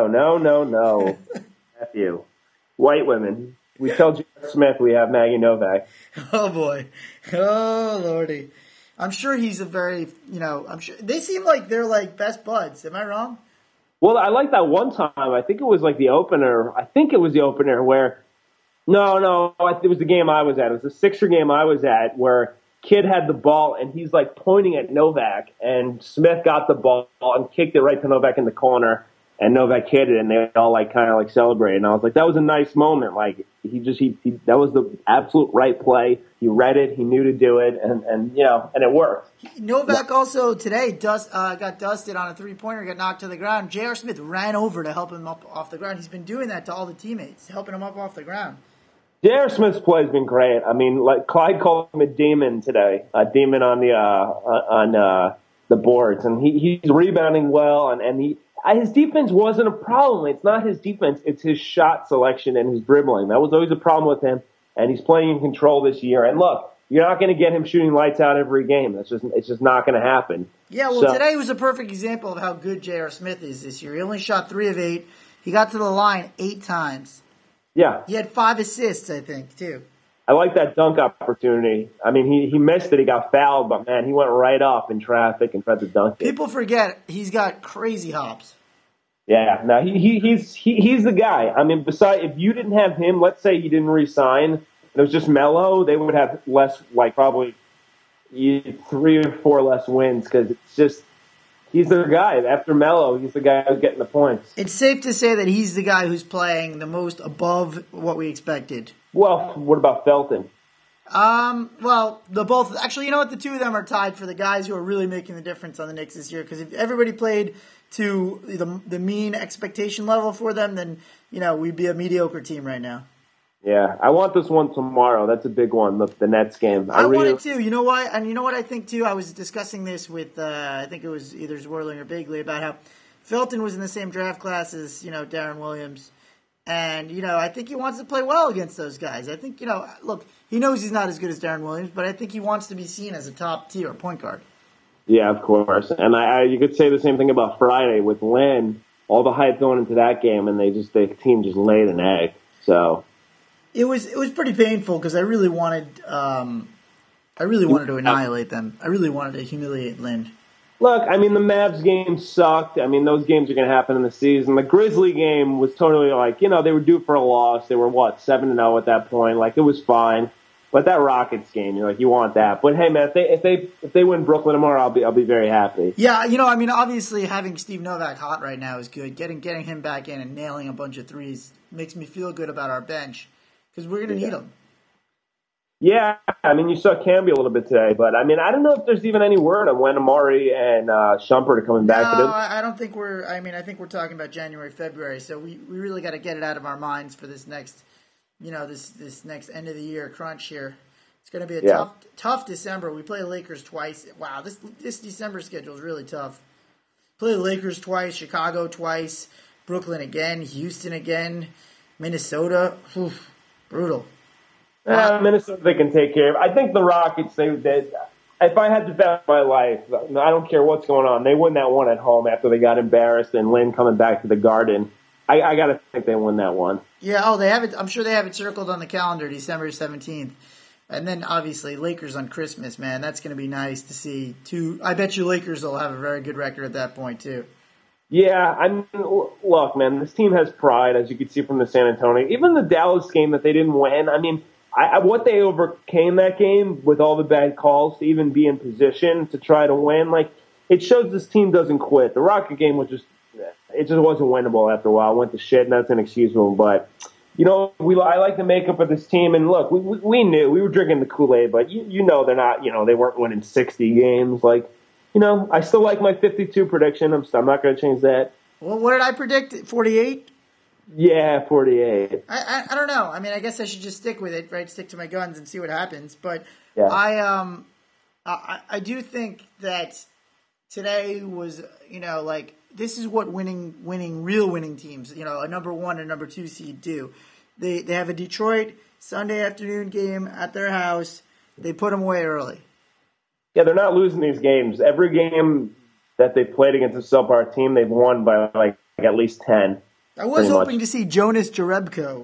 [SPEAKER 3] no, Matthew. White women. We tell J.R. Smith we have Maggie Novak.
[SPEAKER 2] Oh boy, oh lordy. I'm sure he's a very, I'm sure they seem like they're like best buds. Am I wrong?
[SPEAKER 3] Well, I like that one time. I think it was like the opener. I think it was the opener where. No, it was the game I was at. It was the Sixer game I was at where Kidd had the ball and he's like pointing at Novak, and Smith got the ball and kicked it right to Novak in the corner, and Novak hit it, and they all like kind of like celebrated. And I was like, that was a nice moment. Like he that was the absolute right play. He read it, he knew to do it, and it worked.
[SPEAKER 2] Novak also today got dusted on a 3-pointer, got knocked to the ground. J.R. Smith ran over to help him up off the ground. He's been doing that to all the teammates, helping him up off the ground.
[SPEAKER 3] J.R. Smith's play has been great. I mean, like Clyde called him a demon today, a demon on the boards, and he's rebounding well, and his defense wasn't a problem. It's not his defense; it's his shot selection and his dribbling. That was always a problem with him, and he's playing in control this year. And look, you're not going to get him shooting lights out every game. It's just not going to happen.
[SPEAKER 2] Yeah, well, today was a perfect example of how good J.R. Smith is this year. He only shot 3 of 8. He got to the line 8 times.
[SPEAKER 3] Yeah.
[SPEAKER 2] He had 5 assists, I think, too.
[SPEAKER 3] I like that dunk opportunity. I mean, he missed it. He got fouled, but, man, he went right up in traffic and tried to dunk it.
[SPEAKER 2] People forget he's got crazy hops.
[SPEAKER 3] Yeah. No, he's the guy. I mean, besides, if you didn't have him, let's say you didn't re-sign, and it was just Melo, they would have less, like probably 3 or 4 less wins because it's just – he's their guy. After Melo, he's the guy who's getting the points.
[SPEAKER 2] It's safe to say that he's the guy who's playing the most above what we expected.
[SPEAKER 3] Well, what about Felton?
[SPEAKER 2] Well, actually, you know what? The two of them are tied for the guys who are really making the difference on the Knicks this year. Because if everybody played to the mean expectation level for them, then we'd be a mediocre team right now.
[SPEAKER 3] Yeah, I want this one tomorrow. That's a big one, the Nets game.
[SPEAKER 2] I want it too. You know why? And you know what I think too? I was discussing this with, I think it was either Zwerling or Bigley, about how Felton was in the same draft class as, Darren Williams. And, I think he wants to play well against those guys. I think, look, he knows he's not as good as Darren Williams, but I think he wants to be seen as a top-tier point guard.
[SPEAKER 3] Yeah, of course. And you could say the same thing about Friday with Lynn. All the hype going into that game, and the team just laid an egg. So...
[SPEAKER 2] It was pretty painful because I really wanted to annihilate them. I really wanted to humiliate Lynn.
[SPEAKER 3] Look, I mean, the Mavs game sucked. I mean, those games are going to happen in the season. The Grizzly game was totally like, they were due for a loss. They were 7-0 at that point. Like, it was fine. But that Rockets game, you're like, you want that. But hey, man, if they win Brooklyn tomorrow, I'll be very happy.
[SPEAKER 2] Yeah, I mean, obviously having Steve Novak hot right now is good. Getting him back in and nailing a bunch of threes makes me feel good about our bench. Because we're going to need them.
[SPEAKER 3] Yeah, I mean, you saw Camby a little bit today, but I mean, I don't know if there's even any word on when Amari and Shumpert are coming back.
[SPEAKER 2] No, I don't think I think we're talking about January, February, so we really got to get it out of our minds for this next, this next end of the year crunch here. It's going to be a tough December. We play the Lakers twice. Wow, this December schedule is really tough. Play the Lakers twice, Chicago twice, Brooklyn again, Houston again, Minnesota. Oof. Brutal.
[SPEAKER 3] Minnesota, they can take care of. I think the Rockets, if I had to bet my life, I don't care what's going on, they win that one at home after they got embarrassed and Lynn coming back to the Garden. I got to think they win that one.
[SPEAKER 2] Yeah, they have it. I'm sure they have it circled on the calendar, December 17th. And then, obviously, Lakers on Christmas, man. That's going to be nice to see. I bet you Lakers will have a very good record at that point, too.
[SPEAKER 3] Yeah, I mean, look, man, this team has pride, as you could see from the San Antonio. Even the Dallas game that they didn't win, I mean, what they overcame that game with all the bad calls to even be in position to try to win, like, it shows this team doesn't quit. The Rocket game was it just wasn't winnable after a while. It went to shit, and that's inexcusable. But, I like the makeup of this team, and look, we knew, we were drinking the Kool-Aid, but they're not, they weren't winning 60 games, like, I still like my 52 prediction. I'm not going to change that.
[SPEAKER 2] Well, what did I predict? 48?
[SPEAKER 3] Yeah, 48.
[SPEAKER 2] I don't know. I mean, I guess I should just stick with it, right? Stick to my guns and see what happens. But
[SPEAKER 3] yeah.
[SPEAKER 2] I do think that today was, this is what real winning teams, a number 1 and number 2 seed do. They have a Detroit Sunday afternoon game at their house. They put them away early.
[SPEAKER 3] Yeah, they're not losing these games. Every game that they played against a subpar team, they've won by like at least 10.
[SPEAKER 2] I was hoping to see Jonas Jerebko.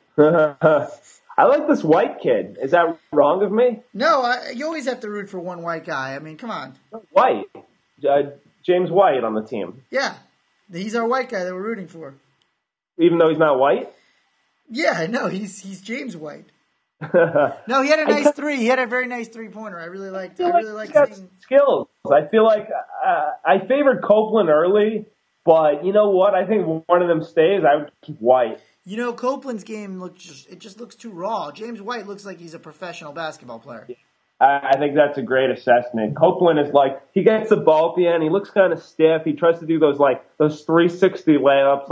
[SPEAKER 3] I like this white kid. Is that wrong of me?
[SPEAKER 2] No, you always have to root for one white guy. I mean, come on.
[SPEAKER 3] White. James White on the team.
[SPEAKER 2] Yeah. He's our white guy that we're rooting for.
[SPEAKER 3] Even though he's not white?
[SPEAKER 2] Yeah, no, he's James White. No, he had a nice three. He had a very nice three-pointer. I really liked seeing
[SPEAKER 3] skills. I feel like I favored Copeland early, but you know what? I think one of them stays. I would keep White.
[SPEAKER 2] You know, Copeland's game just looks too raw. James White looks like he's a professional basketball player.
[SPEAKER 3] I think that's a great assessment. Copeland is like, he gets the ball at the end. He looks kind of stiff. He tries to do those 360 layups.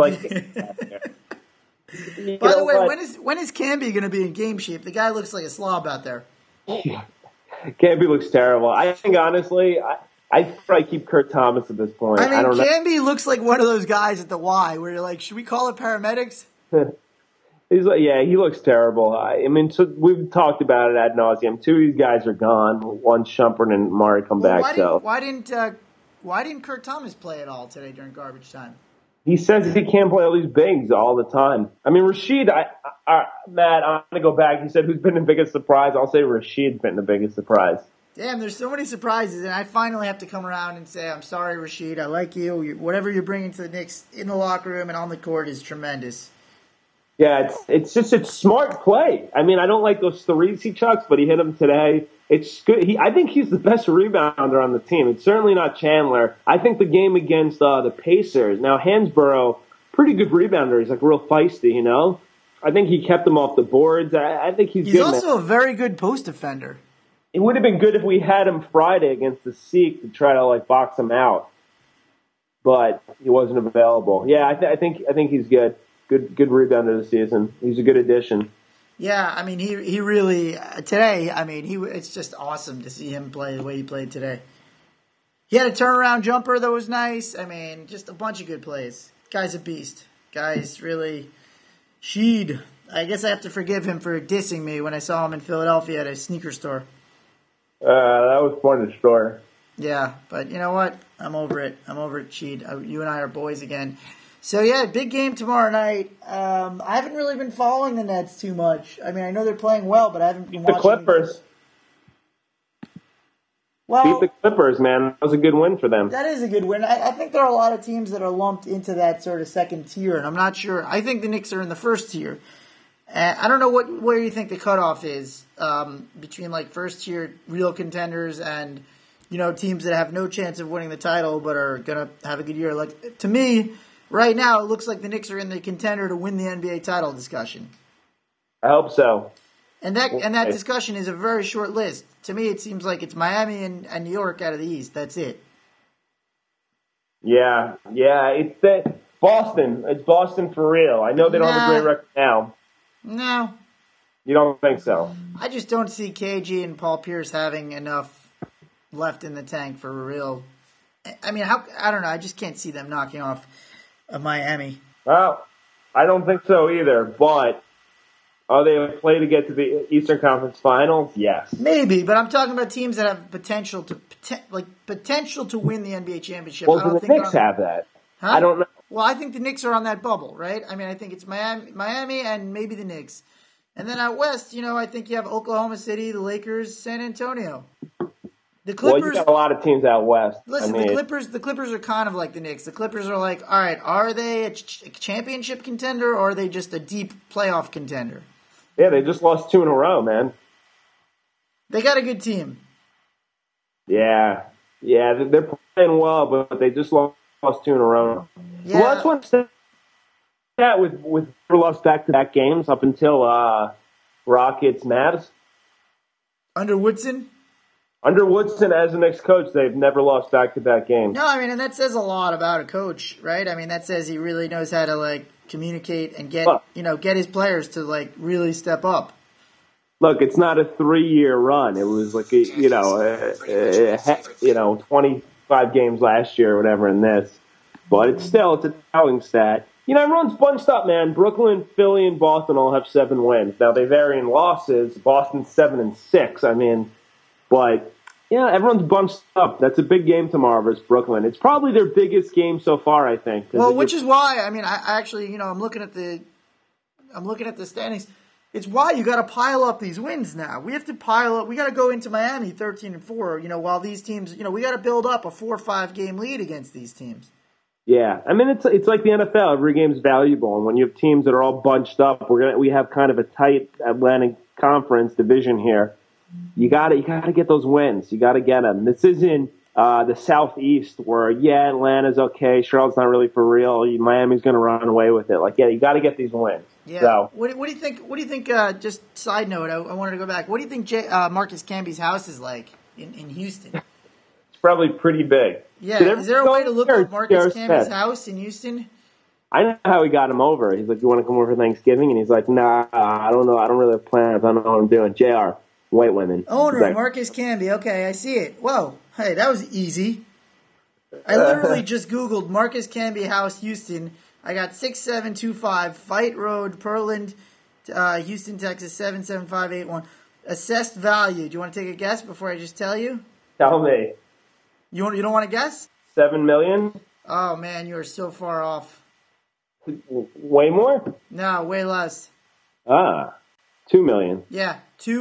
[SPEAKER 2] By the way, when is Camby going to be in game shape? The guy looks like a slob out there.
[SPEAKER 3] Camby looks terrible. I think, honestly, I probably keep Kurt Thomas at this point.
[SPEAKER 2] I mean, Camby looks like one of those guys at the Y where you're like, should we call it paramedics?
[SPEAKER 3] He's like, yeah, he looks terrible. I mean, so we've talked about it ad nauseum. Two of these guys are gone. One, Shumpert and Murray come back.
[SPEAKER 2] Why didn't Kurt Thomas play at all today during garbage time?
[SPEAKER 3] He says he can't play all these bigs all the time. I mean, Rasheed, Matt, I'm going to go back. He said, who's been the biggest surprise? I'll say Rasheed's been the biggest surprise.
[SPEAKER 2] Damn, there's so many surprises, and I finally have to come around and say, I'm sorry, Rasheed. I like you. Whatever you're bringing to the Knicks in the locker room and on the court is tremendous.
[SPEAKER 3] Yeah, it's smart play. I mean, I don't like those threes he chucks, but he hit them today. It's good. I think he's the best rebounder on the team. It's certainly not Chandler. I think the game against the Pacers, now Hansborough, pretty good rebounder. He's like real feisty, you know? I think he kept them off the boards. I think he's good.
[SPEAKER 2] He's also a very good post defender.
[SPEAKER 3] It would have been good if we had him Friday against the Seek to try to box him out, but he wasn't available. Yeah, I think he's good. Good rebounder this season. He's a good addition.
[SPEAKER 2] Yeah, I mean, he really today. I mean, it's just awesome to see him play the way he played today. He had a turnaround jumper that was nice. I mean, just a bunch of good plays. Guy's a beast. Guy's really Sheed. I guess I have to forgive him for dissing me when I saw him in Philadelphia at a sneaker store.
[SPEAKER 3] That was fun to store.
[SPEAKER 2] Yeah, but you know what? I'm over it. Sheed. You and I are boys again. So, yeah, big game tomorrow night. I haven't really been following the Nets too much. I mean, I know they're playing well, but I haven't been watching.
[SPEAKER 3] The Clippers.
[SPEAKER 2] Well,
[SPEAKER 3] beat the Clippers, man. That was a good win for them.
[SPEAKER 2] That is a good win. I think there are a lot of teams that are lumped into that sort of second tier, and I'm not sure. I think the Knicks are in the first tier. I don't know where you think the cutoff is between, first tier real contenders and, teams that have no chance of winning the title but are going to have a good year. To me, right now, it looks like the Knicks are in the contender to win the NBA title discussion.
[SPEAKER 3] I hope so.
[SPEAKER 2] And that discussion is a very short list. To me, it seems like it's Miami and New York out of the East. That's it.
[SPEAKER 3] Yeah. It's Boston. It's Boston for real. I know they don't have a great record now.
[SPEAKER 2] No.
[SPEAKER 3] You don't think so?
[SPEAKER 2] I just don't see KG and Paul Pierce having enough left in the tank for real. I mean, I don't know. I just can't see them knocking off Miami.
[SPEAKER 3] Well, I don't think so either, but are they a play to get to the Eastern Conference Finals? Yes.
[SPEAKER 2] Maybe, but I'm talking about teams that have potential to win the NBA championship.
[SPEAKER 3] Well, do the Knicks have that?
[SPEAKER 2] Huh?
[SPEAKER 3] I don't know.
[SPEAKER 2] Well, I think the Knicks are on that bubble, right? I mean, I think it's Miami and maybe the Knicks. And then out west, I think you have Oklahoma City, the Lakers, San Antonio. The Clippers.
[SPEAKER 3] Well, you got a lot of teams out west.
[SPEAKER 2] Listen, the Clippers are kind of like the Knicks. The Clippers are like, all right, are they a championship contender or are they just a deep playoff contender?
[SPEAKER 3] Yeah, they just lost 2 in a row, man.
[SPEAKER 2] They got a good team.
[SPEAKER 3] Yeah, they're playing well, but they just lost 2 in a row.
[SPEAKER 2] Yeah.
[SPEAKER 3] Well, that's one stat with lost back-to-back games up until Rockets Mavs.
[SPEAKER 2] Under Woodson?
[SPEAKER 3] Under Woodson as the next coach, they've never lost back-to-back games.
[SPEAKER 2] No, I mean, and that says a lot about a coach, right? I mean, that says he really knows how to, communicate and get his players to, really step up.
[SPEAKER 3] Look, it's not a 3-year run. It was 25 games last year or whatever in this. But it's a telling stat. Everyone's bunched up, man. Brooklyn, Philly, and Boston all have 7 wins. Now, they vary in losses. Boston's 7-6. I mean, but Yeah, everyone's bunched up. That's a big game tomorrow versus Brooklyn. It's probably their biggest game so far, I think.
[SPEAKER 2] Well, which is why I actually I'm looking at the standings. It's why you got to pile up these wins now. We have to pile up. We got to go into Miami 13-4. While these teams, we got to build up a 4 or 5 game lead against these teams.
[SPEAKER 3] Yeah, I mean it's like the NFL. Every game's valuable, and when you have teams that are all bunched up, we have kind of a tight Atlantic Conference division here. You gotta get those wins. You gotta get them. This isn't the Southeast where Atlanta's okay, Charlotte's not really for real. Miami's gonna run away with it. You gotta get these wins.
[SPEAKER 2] Yeah.
[SPEAKER 3] So,
[SPEAKER 2] what do you think? What do you think? Just side note, I wanted to go back. What do you think Marcus Camby's house is like in Houston?
[SPEAKER 3] It's probably pretty big.
[SPEAKER 2] Yeah. Is there a way to look up Marcus Camby's house in Houston?
[SPEAKER 3] I know how he got him over. He's like, "You want to come over for Thanksgiving?" And he's like, "Nah, I don't know. I don't really have plans. I don't know what I'm doing." JR, white women.
[SPEAKER 2] Owner Marcus Camby. Okay, I see it. Whoa. Hey, that was easy. I literally just Googled Marcus Camby house Houston. I got 6725 Fight Road, Pearland, Houston, Texas 77581. Assessed value. Do you want to take a guess before I just tell you?
[SPEAKER 3] Tell me.
[SPEAKER 2] You don't want to guess?
[SPEAKER 3] $7 million?
[SPEAKER 2] Oh man, you are so far off.
[SPEAKER 3] Way more?
[SPEAKER 2] No, way less.
[SPEAKER 3] $2 million.
[SPEAKER 2] Yeah,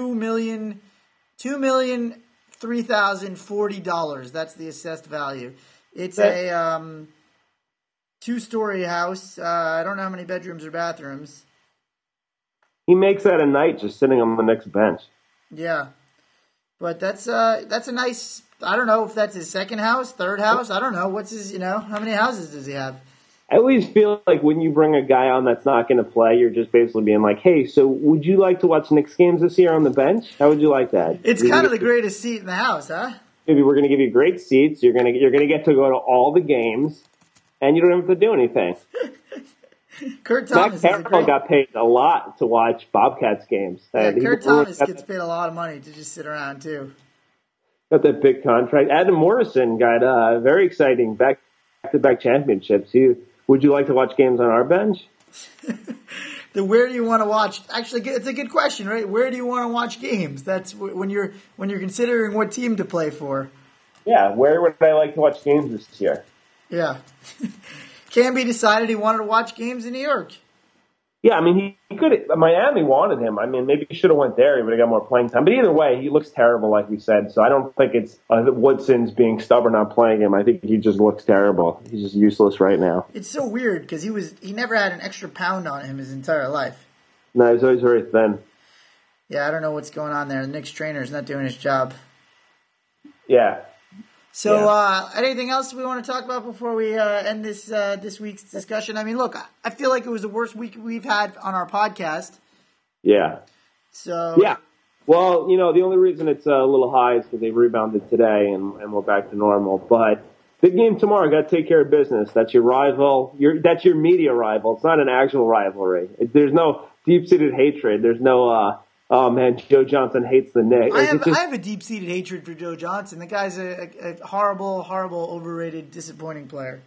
[SPEAKER 2] $2,003,040. That's the assessed value. It's a 2-story house. I don't know how many bedrooms or bathrooms.
[SPEAKER 3] He makes that a night just sitting on the next bench.
[SPEAKER 2] Yeah, but that's a nice. I don't know if that's his second house, third house. I don't know. What's his? How many houses does he have?
[SPEAKER 3] I always feel like when you bring a guy on that's not going to play, you're just basically being like, "Hey, so would you like to watch Knicks games this year on the bench? How would you like that?"
[SPEAKER 2] It's kind of the greatest seat in the house, huh?
[SPEAKER 3] Maybe we're going to give you great seats. You're going to get to go to all the games, and you don't have to do anything.
[SPEAKER 2] Kurt Thomas
[SPEAKER 3] Matt Carroll got paid a lot to watch Bobcats games.
[SPEAKER 2] Yeah, Kurt Thomas gets paid a lot of money to just sit around too.
[SPEAKER 3] Got that big contract. Adam Morrison got very exciting back-to-back championships. Would you like to watch games on our bench?
[SPEAKER 2] Where do you want to watch? Actually, it's a good question, right? Where do you want to watch games? That's when you're considering what team to play for.
[SPEAKER 3] Yeah, where would I like to watch games this year?
[SPEAKER 2] Yeah. Camby decided he wanted to watch games in New York.
[SPEAKER 3] Yeah, I mean, he could. Miami wanted him. I mean, maybe he should have went there. He would have got more playing time. But either way, he looks terrible, like we said. So I don't think it's Woodson's being stubborn on playing him. I think he just looks terrible. He's just useless right now.
[SPEAKER 2] It's so weird because he never had an extra pound on him his entire life.
[SPEAKER 3] No, he's always very thin.
[SPEAKER 2] Yeah, I don't know what's going on there. The Knicks trainer's not doing his job.
[SPEAKER 3] Yeah.
[SPEAKER 2] So, anything else we want to talk about before we end this week's discussion? I mean, look, I feel like it was the worst week we've had on our podcast.
[SPEAKER 3] Yeah.
[SPEAKER 2] So.
[SPEAKER 3] Yeah. Well, the only reason it's a little high is because they rebounded today and we're back to normal. But big game tomorrow. Got to take care of business. That's your rival. That's your media rival. It's not an actual rivalry. There's no deep-seated hatred. There's no. Oh man, Joe Johnson hates the Knicks.
[SPEAKER 2] I have a deep-seated hatred for Joe Johnson. The guy's a horrible, horrible, disappointing player.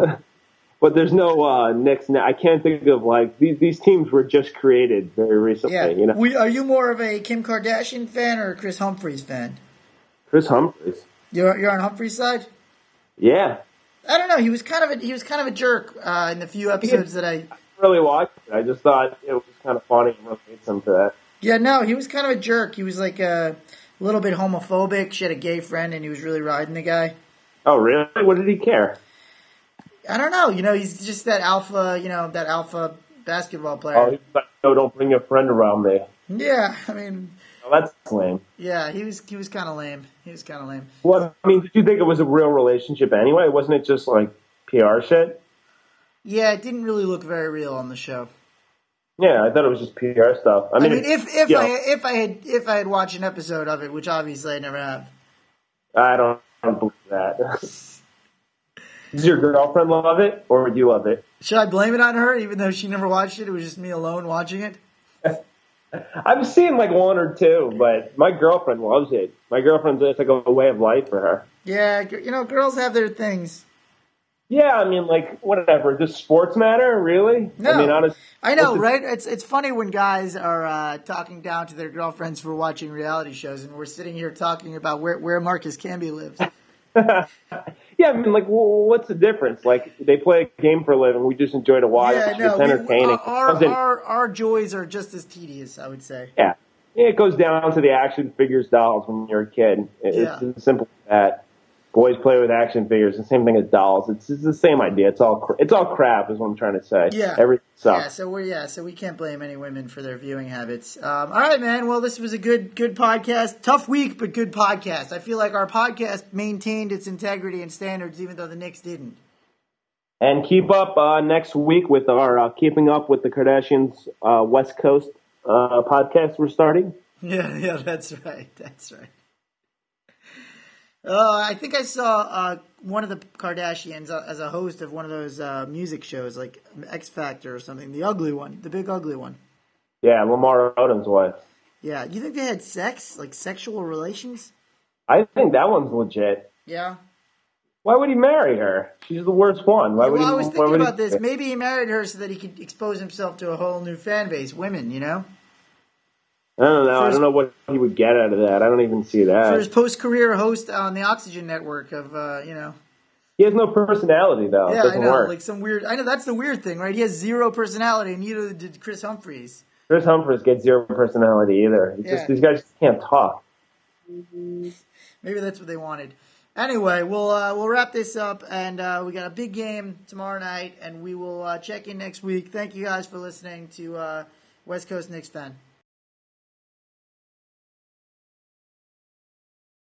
[SPEAKER 3] But there's no Knicks. I can't think of these teams were just created very recently.
[SPEAKER 2] Yeah. Are you more of a Kim Kardashian fan or a Chris Humphries fan?
[SPEAKER 3] Chris Humphries.
[SPEAKER 2] You're on Humphries' sade?
[SPEAKER 3] Yeah.
[SPEAKER 2] I don't know. He was kind of a jerk in the few episodes that I
[SPEAKER 3] really watched it. I just thought it was kind of funny and relates him to that.
[SPEAKER 2] Yeah, no, he was kind of a jerk. He was like a little bit homophobic. She had a gay friend, and he was really riding the guy.
[SPEAKER 3] Oh, really? What did he care?
[SPEAKER 2] I don't know. He's just that alpha basketball player.
[SPEAKER 3] Oh, he's like, no, don't bring your friend around me.
[SPEAKER 2] Yeah, I mean.
[SPEAKER 3] Oh, that's lame.
[SPEAKER 2] Yeah, he was kind of lame.
[SPEAKER 3] Well, I mean, did you think it was a real relationship anyway? Wasn't it just like PR shit?
[SPEAKER 2] Yeah, it didn't really look very real on the show.
[SPEAKER 3] Yeah, I thought it was just PR stuff. I mean,
[SPEAKER 2] if I had watched an episode of it, which obviously I never have.
[SPEAKER 3] I don't believe that. Does your girlfriend love it, or do you love it?
[SPEAKER 2] Should I blame it on her, even though she never watched it? It was just me alone watching it.
[SPEAKER 3] I've seen like one or two, but my girlfriend loves it. My girlfriend's it's like a way of life for her.
[SPEAKER 2] Yeah, girls have their things.
[SPEAKER 3] Yeah, I mean, like, whatever. Does sports matter, really?
[SPEAKER 2] No,
[SPEAKER 3] I mean, honestly,
[SPEAKER 2] I know, right? It's funny when guys are talking down to their girlfriends for watching reality shows, and we're sitting here talking about where Marcus Camby lives.
[SPEAKER 3] yeah, I mean, like, what's the difference? Like, they play a game for a living. We just enjoy to watch.
[SPEAKER 2] Yeah, no,
[SPEAKER 3] it's entertaining.
[SPEAKER 2] our joys are just as tedious, I would say.
[SPEAKER 3] Yeah, it goes down to the action figures dolls when you're a kid. It's as simple as that. Boys play with action figures. The same thing as dolls. It's the same idea. It's all crap, is what I'm trying to say.
[SPEAKER 2] Yeah,
[SPEAKER 3] everything sucks.
[SPEAKER 2] So we can't blame any women for their viewing habits. All right, man. Well, this was a good podcast. Tough week, but good podcast. I feel like our podcast maintained its integrity and standards, even though the Knicks didn't.
[SPEAKER 3] And keep up next week with our Keeping Up with the Kardashians West Coast podcast we're starting.
[SPEAKER 2] Yeah, that's right. I think I saw one of the Kardashians as a host of one of those music shows, like X Factor or something. The ugly one, the big ugly one.
[SPEAKER 3] Yeah, Lamar Odom's wife.
[SPEAKER 2] Yeah, you think they had sex, like sexual relations?
[SPEAKER 3] I think that one's legit.
[SPEAKER 2] Yeah.
[SPEAKER 3] Why would he marry her? She's the worst one.
[SPEAKER 2] I was thinking about this. Maybe he married her so that he could expose himself to a whole new fan base, women, you know?
[SPEAKER 3] I don't know. I don't know what he would get out of that. I don't even see that.
[SPEAKER 2] For his post-career host on the Oxygen Network of,
[SPEAKER 3] He has no personality, though.
[SPEAKER 2] Yeah,
[SPEAKER 3] it doesn't
[SPEAKER 2] I know.
[SPEAKER 3] work.
[SPEAKER 2] Like some weird. I know that's the weird thing, right? He has zero personality, and neither did Chris Humphries.
[SPEAKER 3] Chris Humphries gets zero personality either. These guys just can't talk.
[SPEAKER 2] Maybe that's what they wanted. Anyway, we'll wrap this up, and we got a big game tomorrow night, and we will check in next week. Thank you guys for listening to West Coast Knicks Fan.